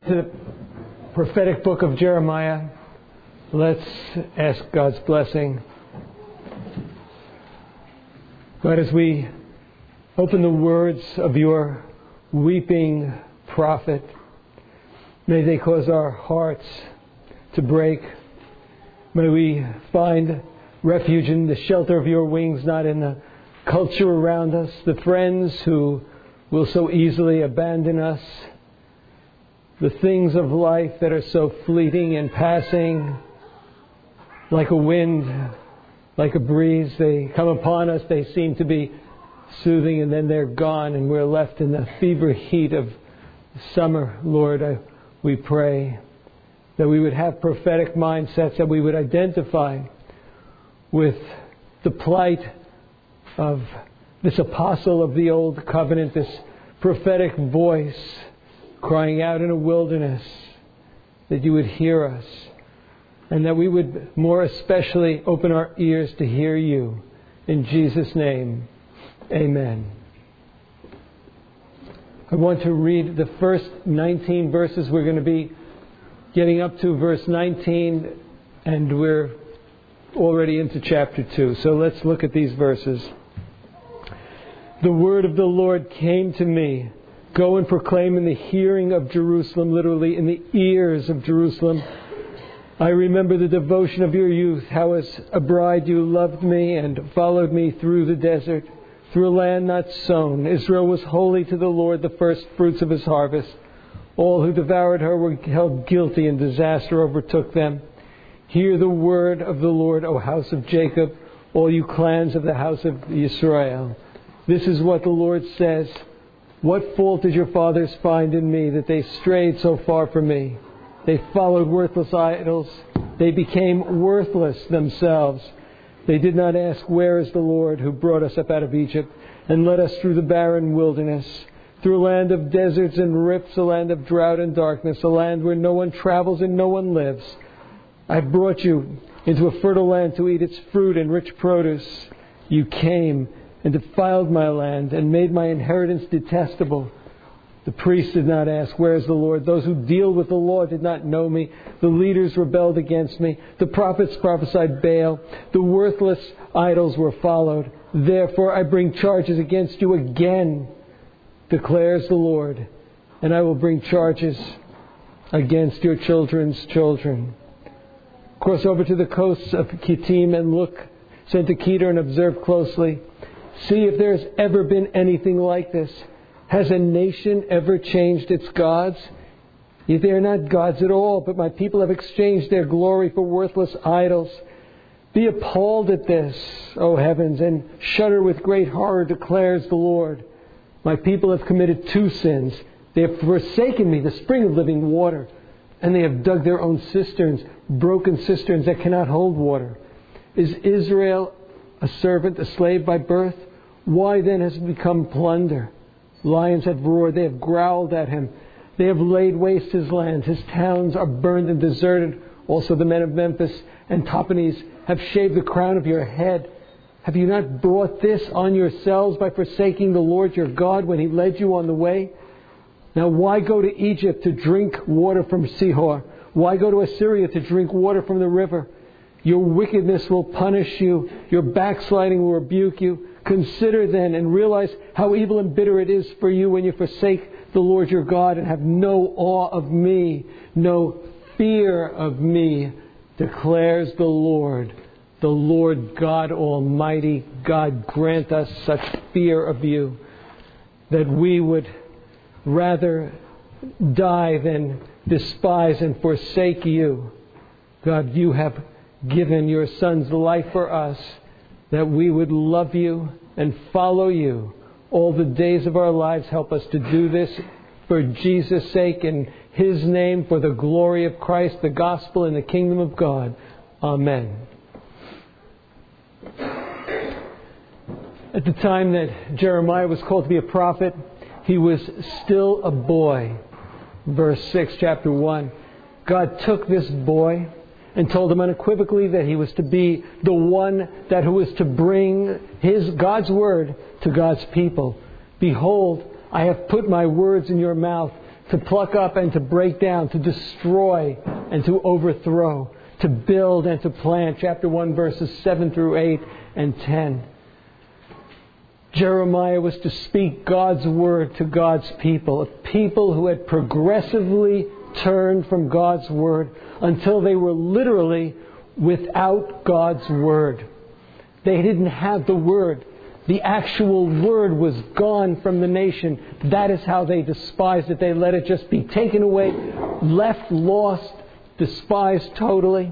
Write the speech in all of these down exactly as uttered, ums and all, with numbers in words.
To the prophetic book of Jeremiah, let's ask God's blessing. God, as we open the words of your weeping prophet, may they cause our hearts to break. May we find refuge in the shelter of your wings, not in the culture around us, the friends who will so easily abandon us, the things of life that are so fleeting and passing, like a wind, like a breeze. They come upon us, they seem to be soothing, and then they're gone, and we're left in the fever heat of summer. Lord, I, we pray that we would have prophetic mindsets, that we would identify with the plight of this apostle of the old covenant, this prophetic voice crying out in a wilderness, that you would hear us, and that we would more especially open our ears to hear you. In Jesus' name, amen. I want to read the first nineteen verses. We're going to be getting up to verse nineteen, and we're already into chapter two. So let's look at these verses. The word of the Lord came to me. Go and proclaim in the hearing of Jerusalem, literally in the ears of Jerusalem. I remember the devotion of your youth, how as a bride you loved me and followed me through the desert, through a land not sown. Israel was holy to the Lord, the first fruits of his harvest. All who devoured her were held guilty, and disaster overtook them. Hear the word of the Lord, O house of Jacob, all you clans of the house of Israel. This is what the Lord says. What fault did your fathers find in me, that they strayed so far from me? They followed worthless idols. They became worthless themselves. They did not ask, where is the Lord who brought us up out of Egypt and led us through the barren wilderness, through a land of deserts and rifts, a land of drought and darkness, a land where no one travels and no one lives. I brought you into a fertile land to eat its fruit and rich produce. You came and defiled my land and made my inheritance detestable. The priests did not ask, where is the Lord? Those who deal with the law did not know me. The leaders rebelled against me. The prophets prophesied Baal. The worthless idols were followed. Therefore I bring charges against you again, declares the Lord, and I will bring charges against your children's children. Cross over to the coasts of Kittim and look, send to Kedar and observe closely. See if there's ever been anything like this. Has a nation ever changed its gods? Yet they are not gods at all, but my people have exchanged their glory for worthless idols. Be appalled at this, O heavens, and shudder with great horror, declares the Lord. My people have committed two sins. They have forsaken me, the spring of living water, and they have dug their own cisterns, broken cisterns that cannot hold water. Is Israel a servant, a slave by birth? Why then has it become plunder? Lions have roared, they have growled at him. They have laid waste his lands. His towns are burned and deserted. Also the men of Memphis and Tahpanhes have shaved the crown of your head. Have you not brought this on yourselves by forsaking the Lord your God when he led you on the way? Now why go to Egypt to drink water from Sihor? Why go to Assyria to drink water from the river? Your wickedness will punish you. Your backsliding will rebuke you. Consider then and realize how evil and bitter it is for you when you forsake the Lord your God and have no awe of me, no fear of me, declares the Lord. The Lord God Almighty. God, grant us such fear of you that we would rather die than despise and forsake you. God, you have given your Son's life for us, that we would love you and follow you all the days of our lives. Help us to do this for Jesus' sake, in his name, for the glory of Christ, the gospel, and the kingdom of God. Amen. At the time that Jeremiah was called to be a prophet, he was still a boy. Verse six, chapter one. God took this boy and told him unequivocally that he was to be the one that who was to bring his God's word to God's people. Behold, I have put my words in your mouth. to pluck up and to break down, to destroy and to overthrow, to build and to plant. Chapter one, verses seven through eight and ten. Jeremiah was to speak God's word to God's people, a people who had progressively turned from God's word until they were literally without God's word. They didn't have the word. The actual word was gone from the nation. That is how they despised it. They let it just be taken away, left, lost, despised totally.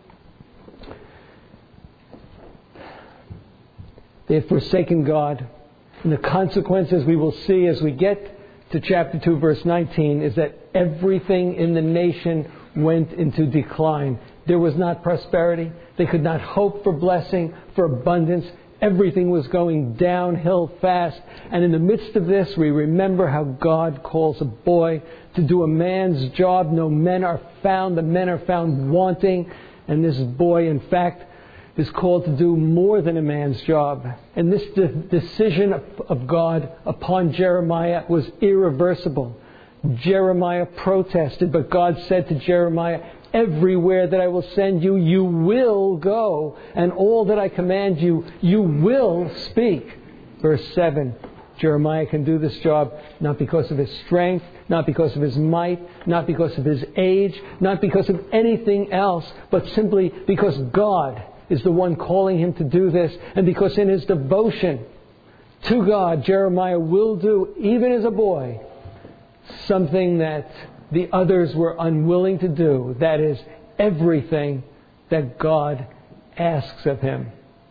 They had forsaken God. And the consequences we will see as we get to chapter two, verse nineteen, is that everything in the nation went into decline. There was not prosperity. They could not hope for blessing, for abundance. Everything was going downhill fast. And in the midst of this, we remember how God calls a boy to do a man's job. No men are found. The men are found wanting. And this boy, in fact, is called to do more than a man's job. And this de- decision of, of God upon Jeremiah was irreversible. Jeremiah protested, but God said to Jeremiah, everywhere that I will send you, you will go. And all that I command you, you will speak. Verse seven, Jeremiah can do this job not because of his strength, not because of his might, not because of his age, not because of anything else, but simply because God is the one calling him to do this. And because in his devotion to God, Jeremiah will do, even as a boy, something that the others were unwilling to do. That is, everything that God asks of him.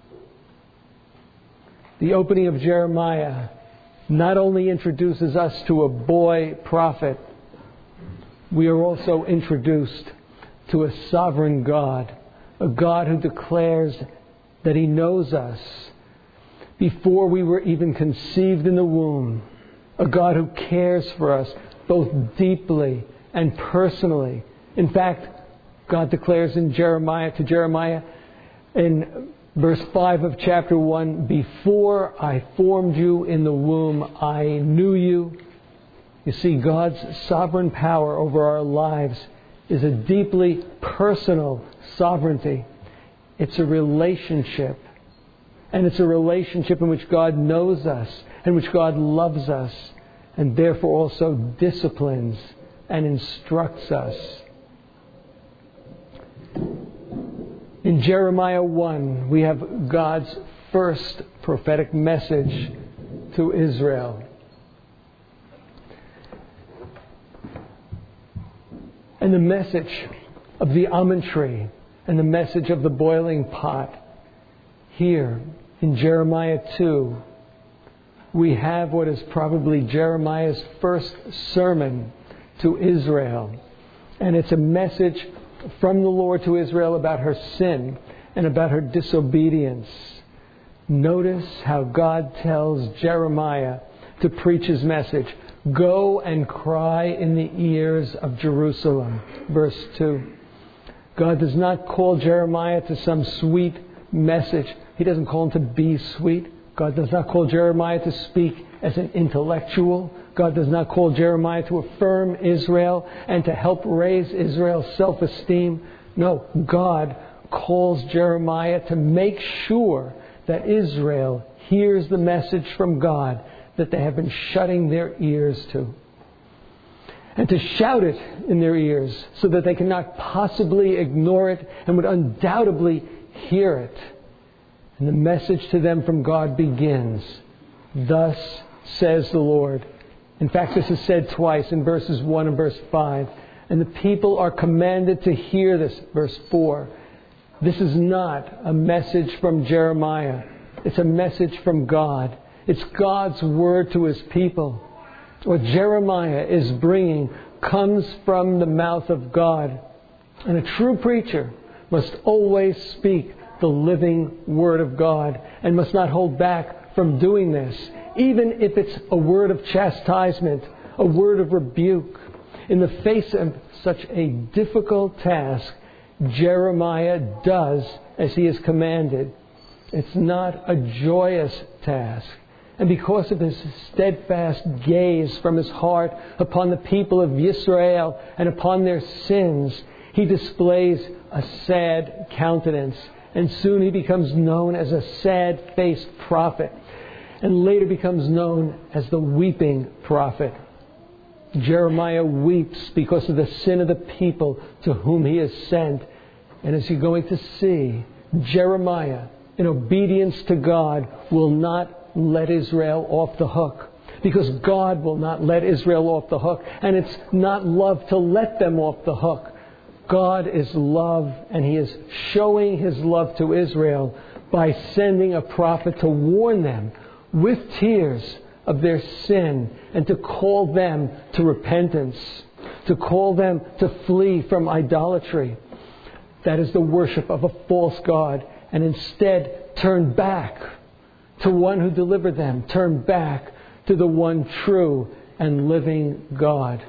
The opening of Jeremiah not only introduces us to a boy prophet, we are also introduced to a sovereign God, a God who declares that He knows us before we were even conceived in the womb, a God who cares for us both deeply and personally. In fact, God declares in Jeremiah to Jeremiah in verse five of chapter one, before I formed you in the womb, I knew you. You see, God's sovereign power over our lives is a deeply personal sovereignty. It's a relationship. And it's a relationship in which God knows us, in which God loves us, and therefore also disciplines and instructs us. In Jeremiah one, we have God's first prophetic message to Israel. And the message of the almond tree and the message of the boiling pot. Here in Jeremiah two, we have what is probably Jeremiah's first sermon to Israel. And it's a message from the Lord to Israel about her sin and about her disobedience. Notice how God tells Jeremiah to preach his message. Go and cry in the ears of Jerusalem. Verse two. God does not call Jeremiah to some sweet message. He doesn't call him to be sweet. God does not call Jeremiah to speak as an intellectual. God does not call Jeremiah to affirm Israel and to help raise Israel's self-esteem. No, God calls Jeremiah to make sure that Israel hears the message from God that they have been shutting their ears to. And to shout it in their ears so that they cannot possibly ignore it and would undoubtedly hear it. And the message to them from God begins, thus says the Lord. In fact, this is said twice in verses one and verse five. And the people are commanded to hear this, verse four. This is not a message from Jeremiah. It's a message from God. It's God's word to His people. What Jeremiah is bringing comes from the mouth of God. And a true preacher must always speak the living Word of God and must not hold back from doing this, even if it's a word of chastisement, a word of rebuke. In the face of such a difficult task, Jeremiah does as he is commanded. It's not a joyous task. And because of his steadfast gaze from his heart upon the people of Israel and upon their sins, he displays a sad countenance. And soon he becomes known as a sad-faced prophet, and later becomes known as the weeping prophet. Jeremiah weeps because of the sin of the people to whom he is sent. And as you're going to see, Jeremiah, in obedience to God, will not let Israel off the hook. Because God will not let Israel off the hook. And it's not love to let them off the hook. God is love, and he is showing his love to Israel by sending a prophet to warn them with tears of their sin and to call them to repentance, to call them to flee from idolatry. That is the worship of a false god, and instead turn back to one who delivered them, turn back to the one true and living God.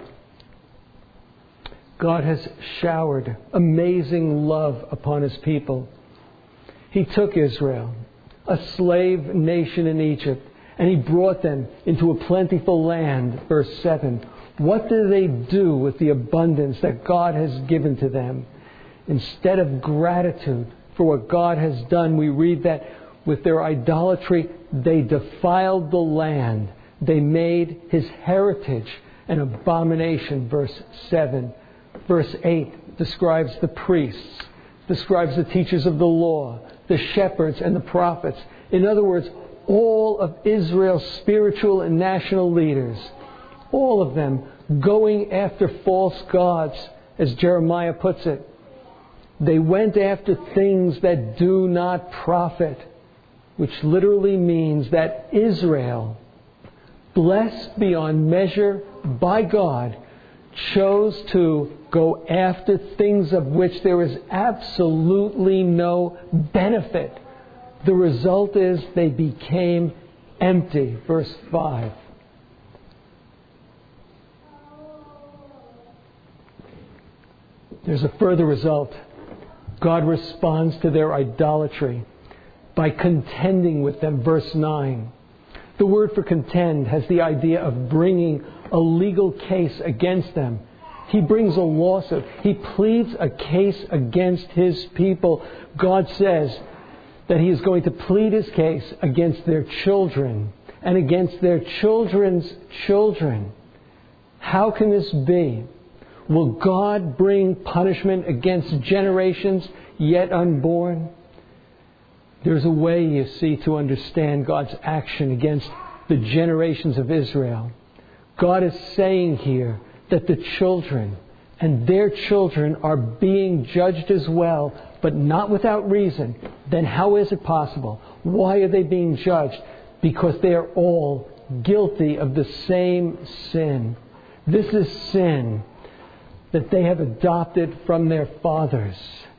God has showered amazing love upon his people. He took Israel, a slave nation in Egypt, and he brought them into a plentiful land. Verse seven. What do they do with the abundance that God has given to them? Instead of gratitude for what God has done, we read that with their idolatry, they defiled the land. They made his heritage an abomination. Verse seven. Verse eight describes the priests, describes the teachers of the law, the shepherds and the prophets. In other words, all of Israel's spiritual and national leaders, all of them going after false gods, as Jeremiah puts it. They went after things that do not profit, which literally means that Israel, blessed beyond measure by God, chose to go after things of which there is absolutely no benefit. The result is they became empty. Verse five. There's a further result. God responds to their idolatry by contending with them. Verse nine. The word for contend has the idea of bringing a legal case against them. He brings a lawsuit. He pleads a case against his people. God says that he is going to plead his case against their children and against their children's children. How can this be? Will God bring punishment against generations yet unborn? There's a way, you see, to understand God's action against the generations of Israel. God is saying here that the children and their children are being judged as well, but not without reason. Then how is it possible? Why are they being judged? Because they are all guilty of the same sin. This is sin that they have adopted from their fathers.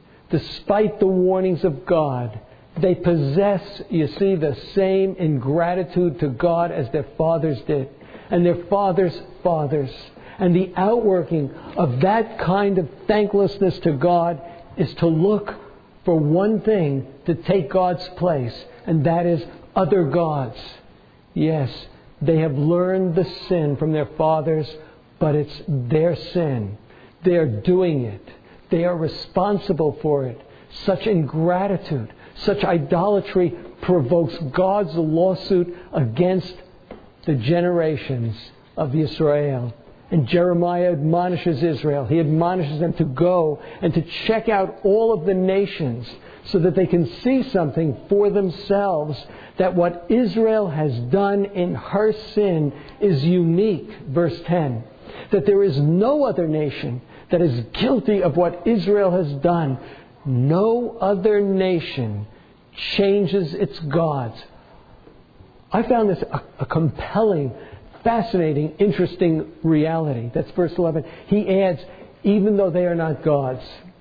Despite the warnings of God, they possess, you see, the same ingratitude to God as their fathers did, and their fathers' fathers. And the outworking of that kind of thanklessness to God is to look for one thing to take God's place, and that is other gods. Yes, they have learned the sin from their fathers, but it's their sin. They are doing it. They are responsible for it. Such ingratitude, such idolatry provokes God's lawsuit against the generations of Israel. And Jeremiah admonishes Israel. He admonishes them to go and to check out all of the nations so that they can see something for themselves, that what Israel has done in her sin is unique. Verse ten. That there is no other nation that is guilty of what Israel has done. No other nation changes its gods. I found this a, a compelling, fascinating, interesting reality. That's verse eleven. He adds, even though they are not gods.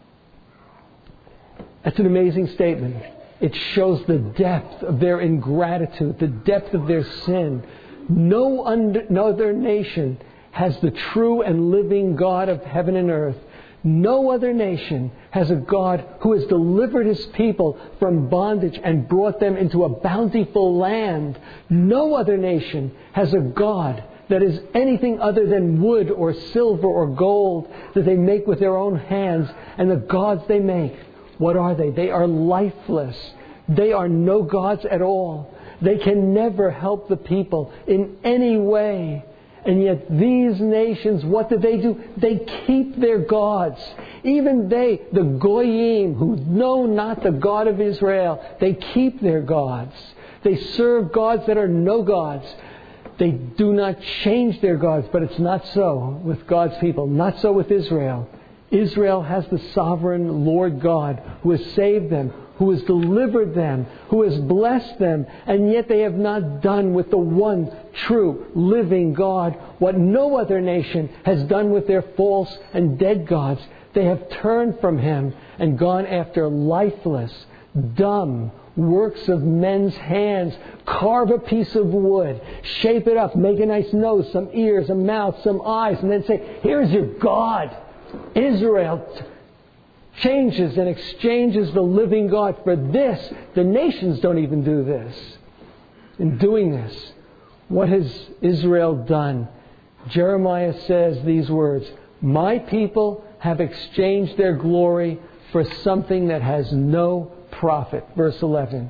That's an amazing statement. It shows the depth of their ingratitude, the depth of their sin. No, under, no other nation has the true and living God of heaven and earth No other nation has a God who has delivered His people from bondage and brought them into a bountiful land. No other nation has a God that is anything other than wood or silver or gold that they make with their own hands. And the gods they make, what are they? They are lifeless. They are no gods at all. They can never help the people in any way. And yet these nations, what do they do? They keep their gods. Even they, the Goyim, who know not the God of Israel, they keep their gods. They serve gods that are no gods. They do not change their gods, but it's not so with God's people. Not so with Israel. Israel has the sovereign Lord God who has saved them, who has delivered them, who has blessed them, and yet they have not done with the one true living God what no other nation has done with their false and dead gods. They have turned from Him and gone after lifeless, dumb works of men's hands. Carve a piece of wood, shape it up, make a nice nose, some ears, a mouth, some eyes, and then say, here's your God. Israel changes and exchanges the living God for this. The nations don't even do this. In doing this, what has Israel done? Jeremiah says these words, my people have exchanged their glory for something that has no profit. Verse eleven.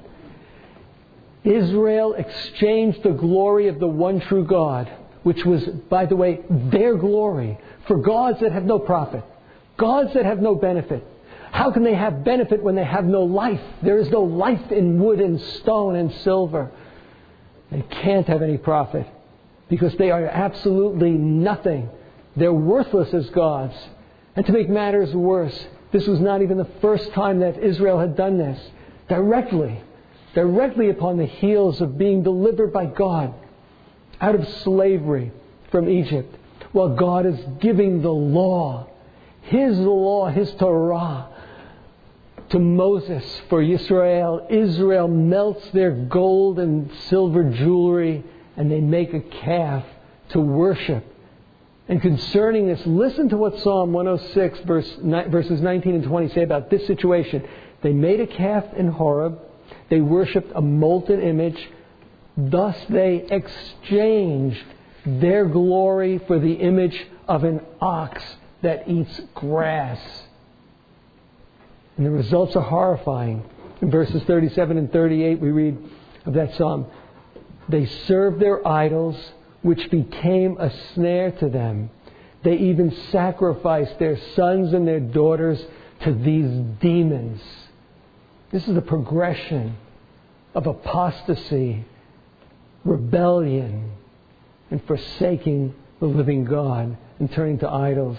Israel exchanged the glory of the one true God, which was, by the way, their glory, for gods that have no profit, gods that have no benefit. How can they have benefit when they have no life? There is no life in wood and stone and silver. They can't have any profit because they are absolutely nothing. They're worthless as gods. And to make matters worse, this was not even the first time that Israel had done this. Directly, directly upon the heels of being delivered by God out of slavery from Egypt, while God is giving the law, His law, His Torah, to Moses for Israel. Israel melts their gold and silver jewelry and they make a calf to worship. And concerning this, listen to what Psalm one oh six verse, verses nineteen and twenty say about this situation. They made a calf in Horeb. They worshipped a molten image. Thus they exchanged their glory for the image of an ox that eats grass. And the results are horrifying. In verses thirty-seven and thirty-eight we read of that psalm. They served their idols, which became a snare to them. They even sacrificed their sons and their daughters to these demons. This is the progression of apostasy, rebellion, and forsaking the living God and turning to idols.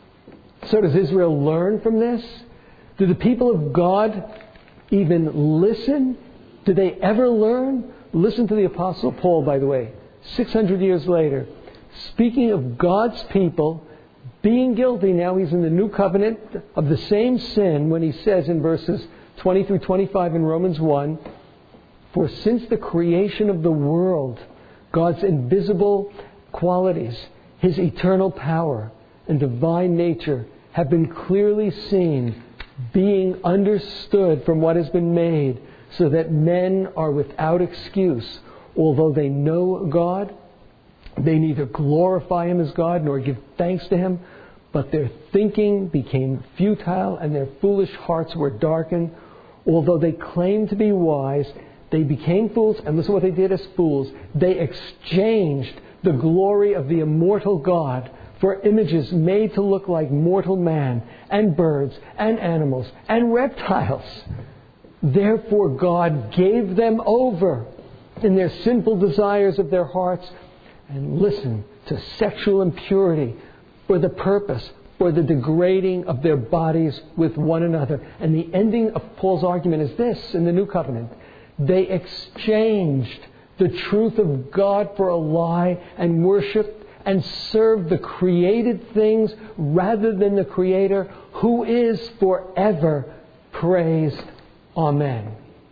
So does Israel learn from this? Do the people of God even listen? Do they ever learn? Listen to the Apostle Paul, by the way, six hundred years later, speaking of God's people being guilty. Now he's in the new covenant of the same sin when he says in verses twenty through twenty-five in Romans one, for since the creation of the world, God's invisible qualities, His eternal power and divine nature have been clearly seen, being understood from what has been made, so that men are without excuse. Although they know God, they neither glorify Him as God nor give thanks to Him, but their thinking became futile and their foolish hearts were darkened. Although they claimed to be wise, they became fools. And listen to what they did as fools. They exchanged the glory of the immortal God for images made to look like mortal man and birds and animals and reptiles. Therefore God gave them over in their sinful desires of their hearts, and listen, to sexual impurity for the purpose, for the degrading of their bodies with one another. And the ending of Paul's argument is this in the New Covenant. They exchanged the truth of God for a lie and worshipped and served the created things rather than the Creator, who is forever praised. Amen.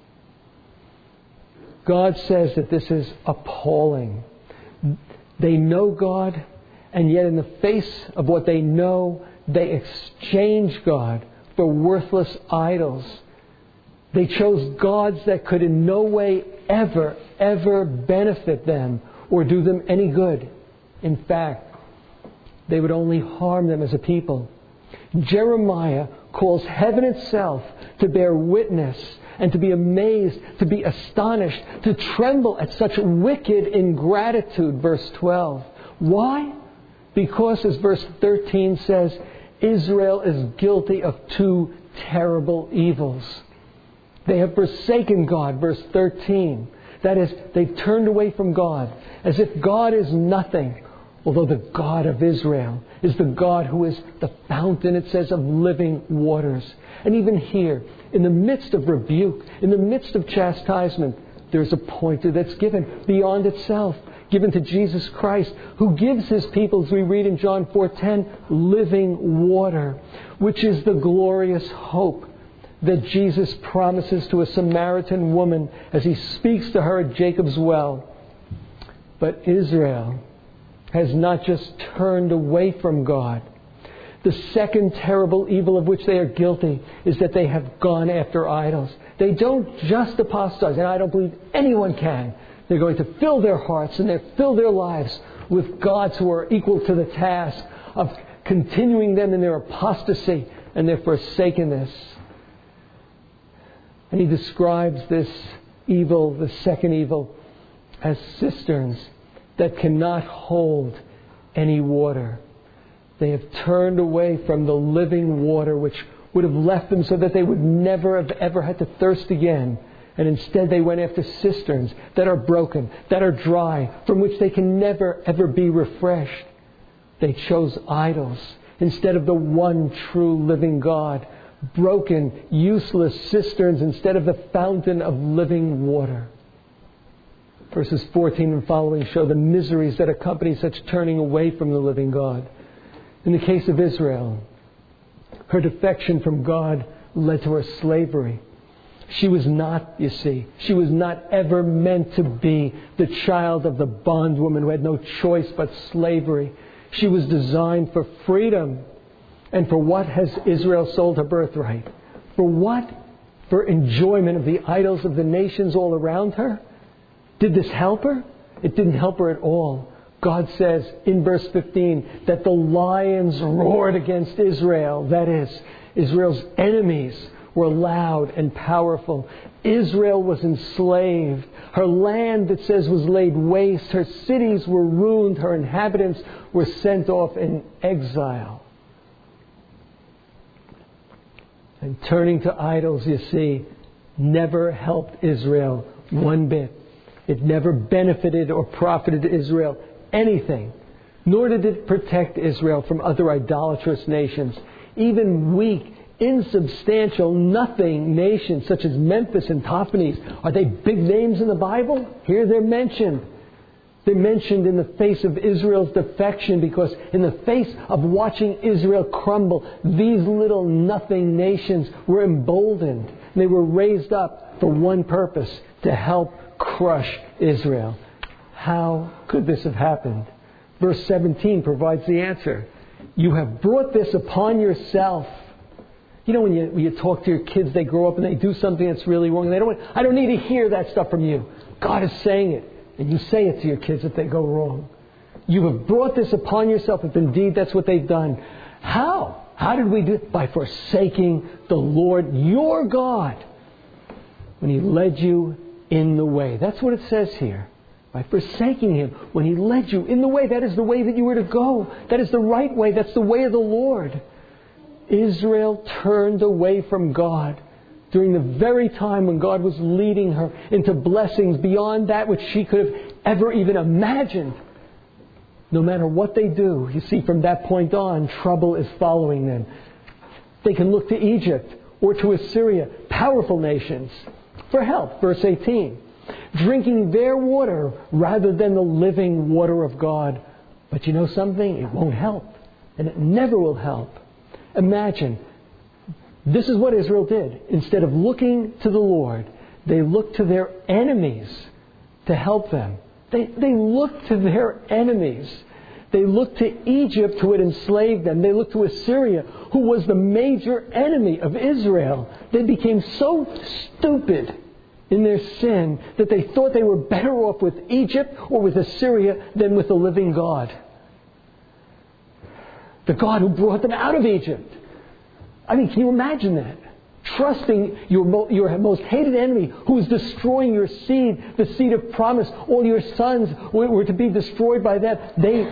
God says that this is appalling. They know God, and yet in the face of what they know, they exchanged God for worthless idols. They chose gods that could in no way ever, ever benefit them or do them any good. In fact, they would only harm them as a people. Jeremiah calls heaven itself to bear witness and to be amazed, to be astonished, to tremble at such wicked ingratitude, verse twelve. Why? Because, as verse thirteen says, Israel is guilty of two terrible evils. They have forsaken God, verse thirteen. That is, they've turned away from God, as if God is nothing, although the God of Israel is the God who is the fountain, it says, of living waters. And even here, in the midst of rebuke, in the midst of chastisement, there's a pointer that's given beyond itself, given to Jesus Christ, who gives His people, as we read in John four ten, living water, which is the glorious hope that Jesus promises to a Samaritan woman as He speaks to her at Jacob's well. But Israel has not just turned away from God. The second terrible evil of which they are guilty is that they have gone after idols. They don't just apostatize, and I don't believe anyone can. They're going to fill their hearts and they fill their lives with gods who are equal to the task of continuing them in their apostasy and their forsakenness. And He describes this evil, the second evil, as cisterns that cannot hold any water. They have turned away from the living water which would have left them so that they would never have ever had to thirst again. And instead they went after cisterns that are broken, that are dry, from which they can never ever be refreshed. They chose idols instead of the one true living God. Broken, useless cisterns instead of the fountain of living water. Verses fourteen and following show the miseries that accompany such turning away from the living God. In the case of Israel, her defection from God led to her slavery. She was not, you see, she was not ever meant to be the child of the bondwoman who had no choice but slavery. She was designed for freedom. And for what has Israel sold her birthright? For what? For enjoyment of the idols of the nations all around her? Did this help her? It didn't help her at all. God says in verse fifteen that the lions roared against Israel. That is, Israel's enemies were loud and powerful. Israel was enslaved. Her land, it says, was laid waste. Her cities were ruined. Her inhabitants were sent off in exile. And turning to idols, you see, never helped Israel one bit. It never benefited or profited Israel anything. Nor did it protect Israel from other idolatrous nations. Even weak, insubstantial, nothing nations such as Memphis and Tahpanhes. Are they big names in the Bible? Here they're mentioned. They're mentioned in the face of Israel's defection, because in the face of watching Israel crumble, these little nothing nations were emboldened. They were raised up for one purpose: to help crush Israel. How could this have happened? Verse seventeen provides the answer. You have brought this upon yourself. You know, when you, when you talk to your kids, they grow up and they do something that's really wrong. And they don't want, I don't need to hear that stuff from you. God is saying it. And you say it to your kids if they go wrong. You have brought this upon yourself, if indeed that's what they've done. How? How did we do it? By forsaking the Lord your God when He led you in the way. That's what it says here. By forsaking Him when He led you in the way. That is the way that you were to go. That is the right way. That's the way of the Lord. Israel turned away from God during the very time when God was leading her into blessings beyond that which she could have ever even imagined. No matter what they do, you see, from that point on, trouble is following them. They can look to Egypt or to Assyria, powerful nations, for help. Verse eighteen. Drinking their water rather than the living water of God. But you know something? It won't help. And it never will help. Imagine, this is what Israel did. Instead of looking to the Lord, they looked to their enemies to help them. They, they looked to their enemies. They looked to Egypt, who had enslaved them. They looked to Assyria, who was the major enemy of Israel. They became so stupid in their sin that they thought they were better off with Egypt or with Assyria than with the living God. The God who brought them out of Egypt. I mean, can you imagine that? Trusting your, mo- your most hated enemy who is destroying your seed, the seed of promise. All your sons were, were to be destroyed by that. They,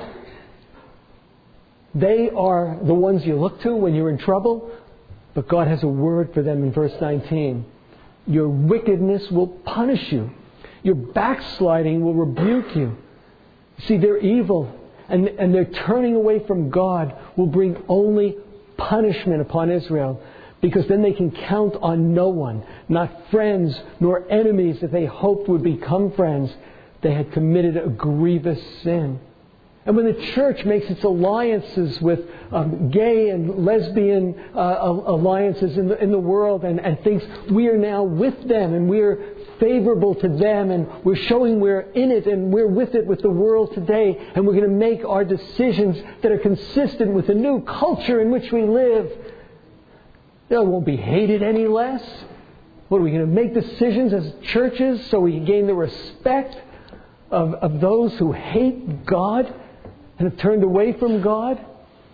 they are the ones you look to when you're in trouble. But God has a word for them in verse nineteen. Your wickedness will punish you. Your backsliding will rebuke you. See, they're evil. And, and their turning away from God will bring only punishment upon Israel. Because then they can count on no one, not friends nor enemies that they hoped would become friends. They had committed a grievous sin. And when the church makes its alliances with um, gay and lesbian uh, alliances in the, in the world and, and thinks we are now with them and we're favorable to them and we're showing we're in it and we're with it with the world today and we're going to make our decisions that are consistent with the new culture in which we live, they won't be hated any less. What, are we going to make decisions as churches so we can gain the respect of, of those who hate God and have turned away from God?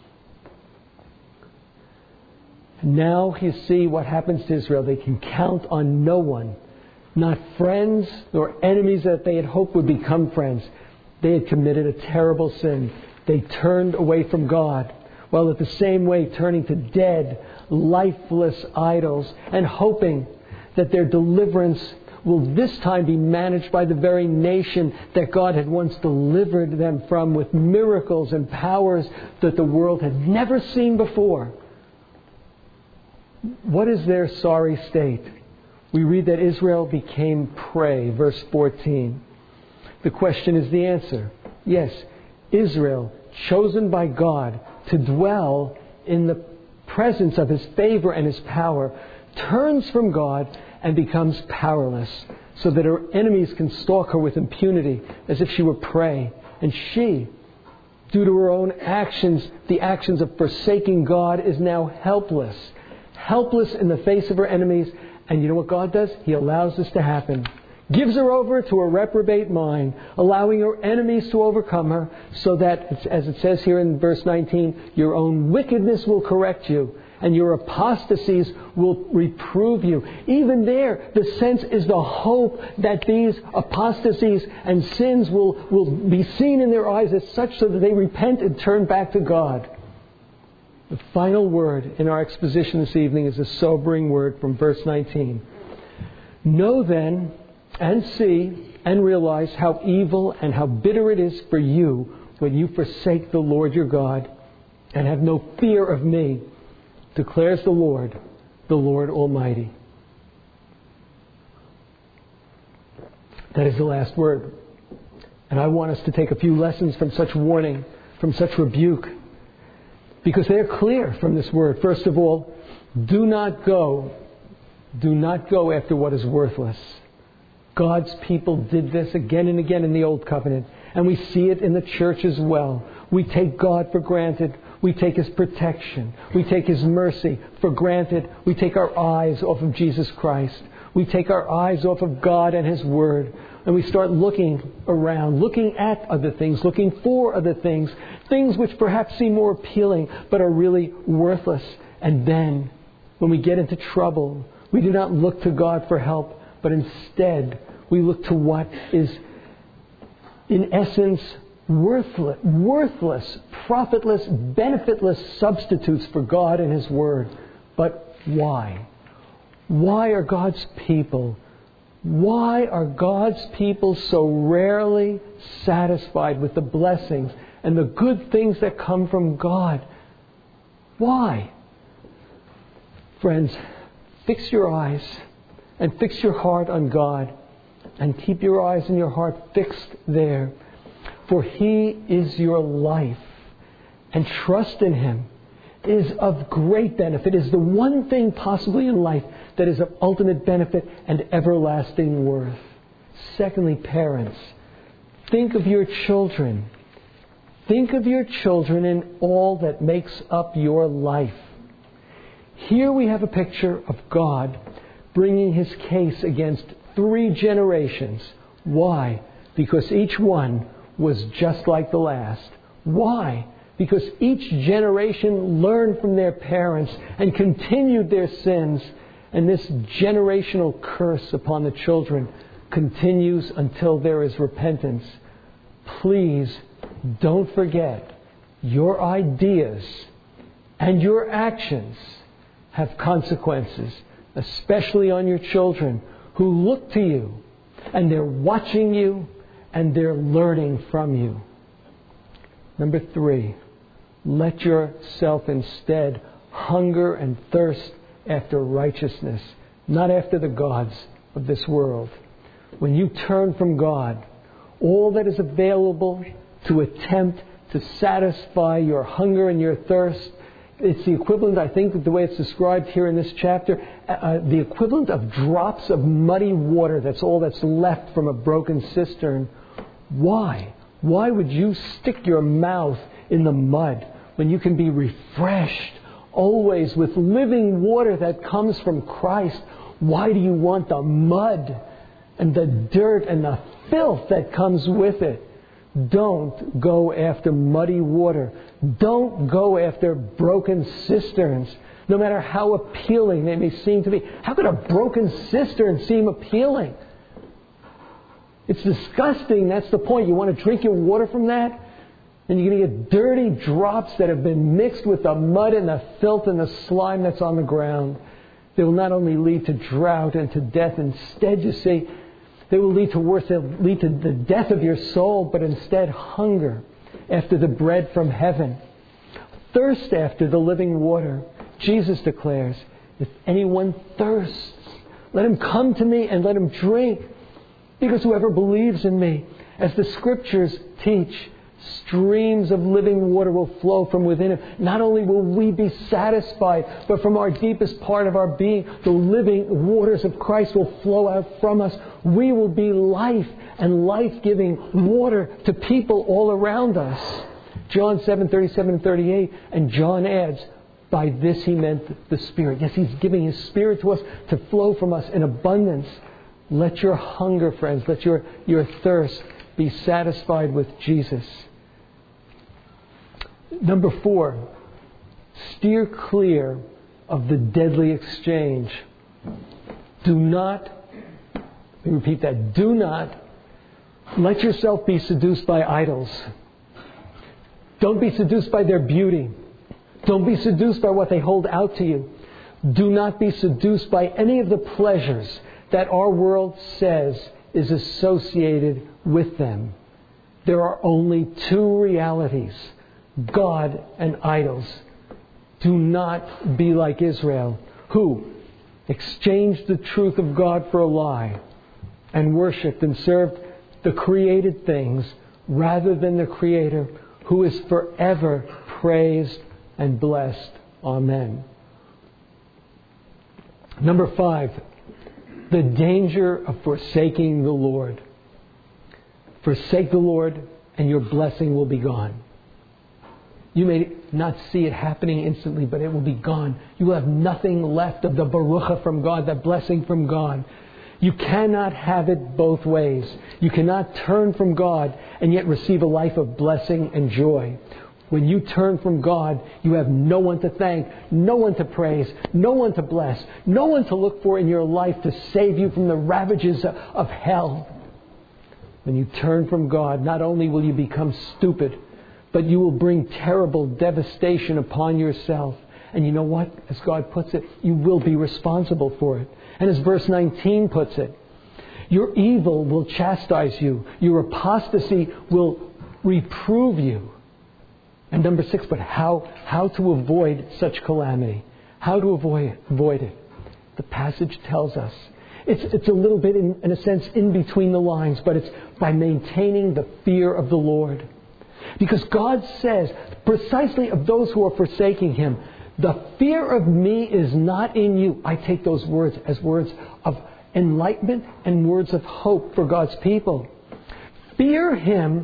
And now you see what happens to Israel. They can count on no one. Not friends nor enemies that they had hoped would become friends. They had committed a terrible sin. They turned away from God, while at the same way turning to dead, lifeless idols and hoping that their deliverance will this time be managed by the very nation that God had once delivered them from with miracles and powers that the world had never seen before. What is their sorry state? We read that Israel became prey, verse fourteen. The question is the answer. Yes, Israel, chosen by God to dwell in the presence of His favor and His power, turns from God and becomes powerless, so that her enemies can stalk her with impunity as if she were prey. And she, due to her own actions, the actions of forsaking God, is now helpless. Helpless in the face of her enemies. And you know what God does? He allows this to happen. Gives her over to a reprobate mind, allowing her enemies to overcome her, so that, as it says here in verse nineteen, your own wickedness will correct you, and your apostasies will reprove you. Even there, the sense is the hope that these apostasies and sins will, will be seen in their eyes as such so that they repent and turn back to God. The final word in our exposition this evening is a sobering word from verse nineteen. Know then, and see and realize how evil and how bitter it is for you when you forsake the Lord your God and have no fear of me, declares the Lord, the Lord Almighty. That is the last word. And I want us to take a few lessons from such warning, from such rebuke, because they are clear from this word. First of all, do not go, do not go after what is worthless. God's people did this again and again in the Old Covenant. And we see it in the church as well. We take God for granted. We take His protection. We take His mercy for granted. We take our eyes off of Jesus Christ. We take our eyes off of God and His Word. And we start looking around, looking at other things, looking for other things. Things which perhaps seem more appealing, but are really worthless. And then, when we get into trouble, we do not look to God for help, but instead we look to what is, in essence, worthless, worthless, profitless, benefitless substitutes for God and His Word. But why? Why are God's people, why are God's people so rarely satisfied with the blessings and the good things that come from God? Why? Friends, fix your eyes and fix your heart on God, and keep your eyes and your heart fixed there. For He is your life, and trust in Him is of great benefit, is the one thing possibly in life that is of ultimate benefit and everlasting worth. Secondly, parents, think of your children. Think of your children in all that makes up your life. Here we have a picture of God bringing His case against three generations. Why? Because each one was just like the last. Why? Because each generation learned from their parents and continued their sins. And this generational curse upon the children continues until there is repentance. Please don't forget, your ideas and your actions have consequences, especially on your children who look to you and they're watching you and they're learning from you. Number three, let yourself instead hunger and thirst after righteousness, not after the gods of this world. When you turn from God, all that is available to attempt to satisfy your hunger and your thirst, it's the equivalent, I think, of the way it's described here in this chapter, uh, the equivalent of drops of muddy water. That's all that's left from a broken cistern. Why? Why would you stick your mouth in the mud when you can be refreshed always with living water that comes from Christ? Why do you want the mud and the dirt and the filth that comes with it? Don't go after muddy water. Don't go after broken cisterns, no matter how appealing they may seem to be. How could a broken cistern seem appealing? It's disgusting. That's the point. You want to drink your water from that? And you're going to get dirty drops that have been mixed with the mud and the filth and the slime that's on the ground. They will not only lead to drought and to death. Instead, you see, they will lead to worse. They'll lead to the death of your soul, but instead hunger after the bread from heaven. Thirst after the living water. Jesus declares, if anyone thirsts, let him come to me and let him drink. Because whoever believes in me, as the Scriptures teach, streams of living water will flow from within him. Not only will we be satisfied, but from our deepest part of our being, the living waters of Christ will flow out from us. We will be life and life-giving water to people all around us. John seven, thirty-seven and thirty-eight. And John adds, by this he meant the Spirit. Yes, he's giving his Spirit to us to flow from us in abundance. Let your hunger, friends, let your, your thirst be satisfied with Jesus. Number four, steer clear of the deadly exchange. Do not, let me repeat that, do not let yourself be seduced by idols. Don't be seduced by their beauty. Don't be seduced by what they hold out to you. Do not be seduced by any of the pleasures that our world says is associated with them. There are only two realities, God and idols. Do not be like Israel, who exchanged the truth of God for a lie and worshipped and served the created things rather than the Creator, who is forever praised and blessed. Amen. Number five, the danger of forsaking the Lord. Forsake the Lord and your blessing will be gone. You may not see it happening instantly, but it will be gone. You will have nothing left of the barucha from God, that blessing from God. You cannot have it both ways. You cannot turn from God and yet receive a life of blessing and joy. When you turn from God, you have no one to thank, no one to praise, no one to bless, no one to look for in your life to save you from the ravages of hell. When you turn from God, not only will you become stupid, but you will bring terrible devastation upon yourself. And you know what? As God puts it, you will be responsible for it. And as verse nineteen puts it, your evil will chastise you. Your apostasy will reprove you. And number six, but how, how to avoid such calamity? How to avoid, avoid it? The passage tells us. It's, it's a little bit, in, in a sense, in between the lines, but it's by maintaining the fear of the Lord. Because God says, precisely of those who are forsaking Him, the fear of me is not in you. I take those words as words of enlightenment and words of hope for God's people. Fear Him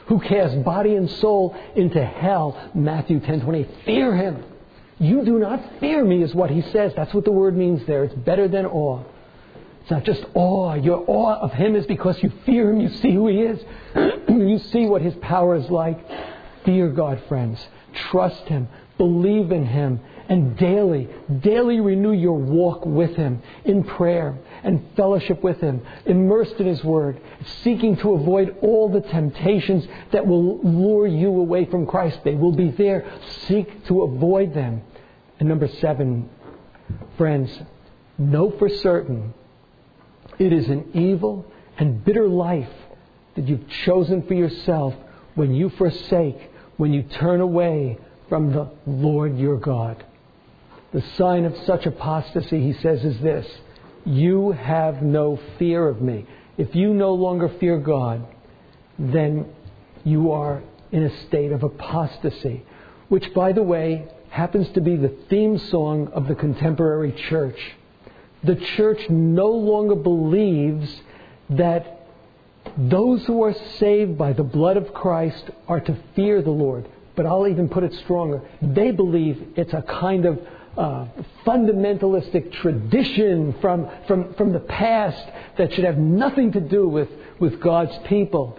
who cast body and soul into hell. Matthew ten twenty. Fear him. You do not fear me is what he says. That's what the word means there. It's better than awe. It's not just awe. Your awe of him is because you fear him. You see who he is. You see what his power is like. Fear God, friends. Trust him. Believe in him. And daily, daily renew your walk with him in prayer and fellowship with him, immersed in his word, seeking to avoid all the temptations that will lure you away from Christ. They will be there. Seek to avoid them. And number seven, friends, know for certain it is an evil and bitter life that you've chosen for yourself when you forsake, when you turn away from the Lord your God. The sign of such apostasy, he says, is this: you have no fear of me. If you no longer fear God, then you are in a state of apostasy, which, by the way, happens to be the theme song of the contemporary church. The church no longer believes that those who are saved by the blood of Christ are to fear the Lord. But I'll even put it stronger. They believe it's a kind of uh, fundamentalistic tradition from, from, from the past that should have nothing to do with, with God's people.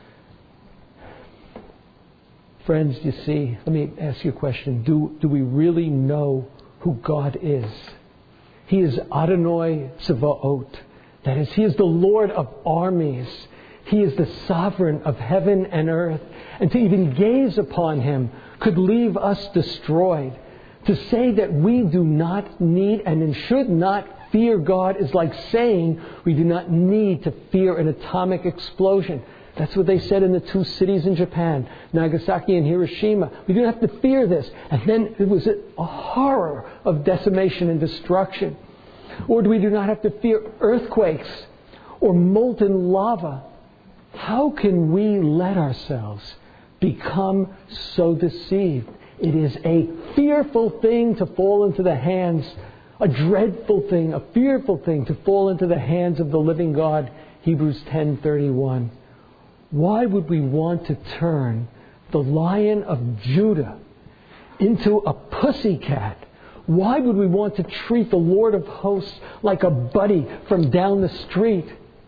Friends, you see, let me ask you a question. Do, do we really know who God is? He is Adonai Tsevaot. That is, he is the Lord of armies. He is the sovereign of heaven and earth. And to even gaze upon him could leave us destroyed. To say that we do not need and should not fear God is like saying we do not need to fear an atomic explosion. That's what they said in the two cities in Japan, Nagasaki and Hiroshima. We don't have to fear this. And then it was a horror of decimation and destruction. Or do we do not have to fear earthquakes or molten lava? How can we let ourselves become so deceived? It is a fearful thing to fall into the hands, a dreadful thing, a fearful thing to fall into the hands of the living God. Hebrews ten thirty-one. Why would we want to turn the Lion of Judah into a pussycat? Why would we want to treat the Lord of hosts like a buddy from down the street?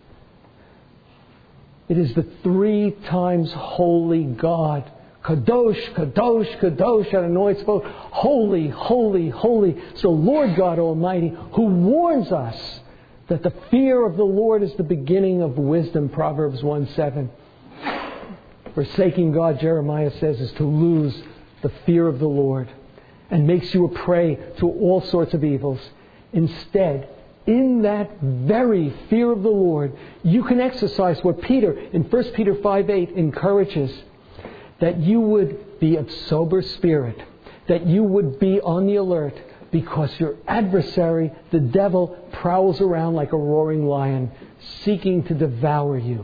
It is the three times holy God. Kadosh, Kadosh, Kadosh, Adonai Tzvaot. Holy, holy, holy. So Lord God Almighty, who warns us that the fear of the Lord is the beginning of wisdom, Proverbs one seven. Forsaking God, Jeremiah says, is to lose the fear of the Lord, and makes you a prey to all sorts of evils. Instead, in that very fear of the Lord, you can exercise what Peter, in First Peter five eight, encourages, that you would be of sober spirit, that you would be on the alert, because your adversary, the devil, prowls around like a roaring lion, seeking to devour you.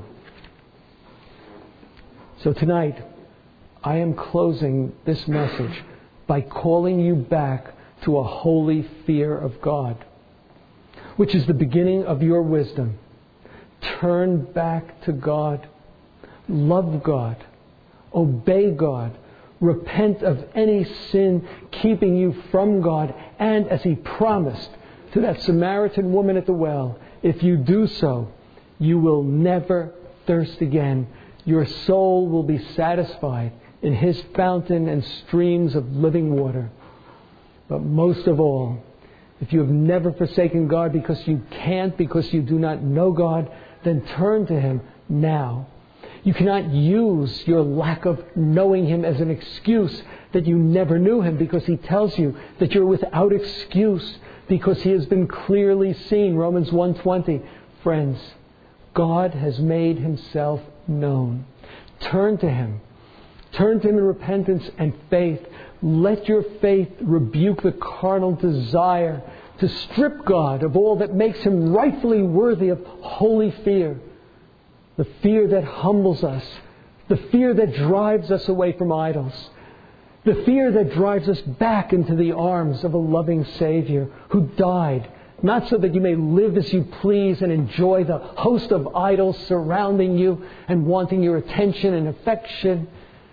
So tonight, I am closing this message by calling you back to a holy fear of God, which is the beginning of your wisdom. Turn back to God. Love God. Obey God. Repent of any sin keeping you from God. And as He promised to that Samaritan woman at the well, if you do so, you will never thirst again. Your soul will be satisfied in His fountain and streams of living water. But most of all, if you have never forsaken God because you can't, because you do not know God, then turn to Him now. You cannot use your lack of knowing Him as an excuse that you never knew Him, because He tells you that you're without excuse because He has been clearly seen. Romans one twenty. Friends, God has made Himself known. Turn to Him. Turn to Him in repentance and faith. Let your faith rebuke the carnal desire to strip God of all that makes Him rightfully worthy of holy fear. The fear that humbles us. The fear that drives us away from idols. The fear that drives us back into the arms of a loving Savior who died not so that you may live as you please and enjoy the host of idols surrounding you and wanting your attention and affection,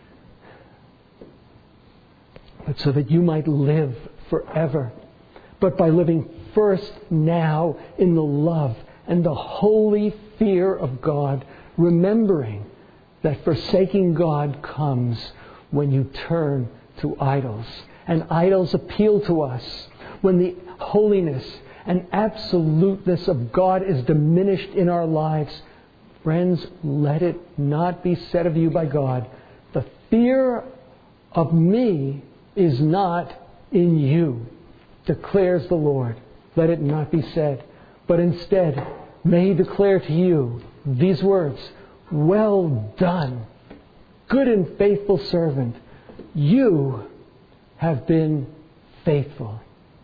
but so that you might live forever. But by living first now in the love and the holy fear of God, remembering that forsaking God comes when you turn to idols. And idols appeal to us when the holiness and absoluteness of God is diminished in our lives. Friends, let it not be said of you by God, the fear of me is not in you, declares the Lord. Let it not be said. But instead, may He declare to you these words, well done, good and faithful servant. You have been faithful.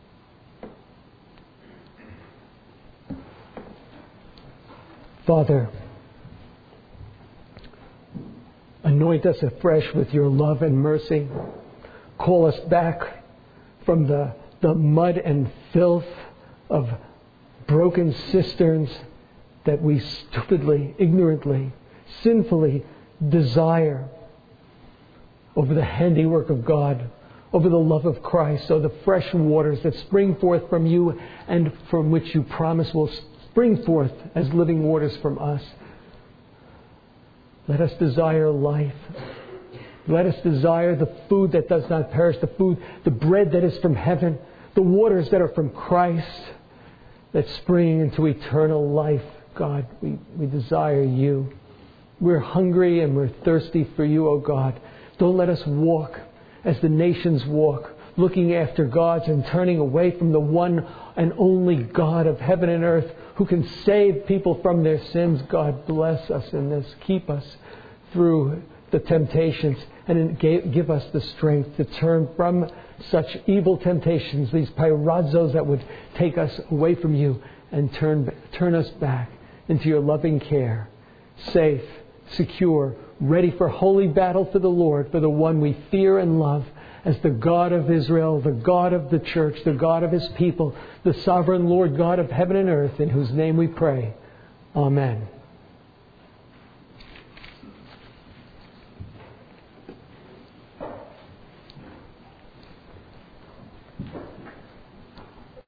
Father, anoint us afresh with your love and mercy. Call us back from the, the mud and filth of broken cisterns that we stupidly, ignorantly, sinfully desire over the handiwork of God, over the love of Christ, so the fresh waters that spring forth from you and from which you promise will spring forth as living waters from us. Let us desire life. Let us desire the food that does not perish, the food, the bread that is from heaven, the waters that are from Christ, that spring into eternal life. God, we, we desire you. We're hungry and we're thirsty for you, O God. Don't let us walk as the nations walk, looking after gods and turning away from the one and only God of heaven and earth who can save people from their sins. God, bless us in this. Keep us through the temptations and give us the strength to turn from such evil temptations, these pyrazos that would take us away from you, and turn, turn us back into your loving care, safe, secure, ready for holy battle for the Lord, for the one we fear and love as the God of Israel, the God of the church, the God of His people, the sovereign Lord God of heaven and earth, in whose name we pray. Amen.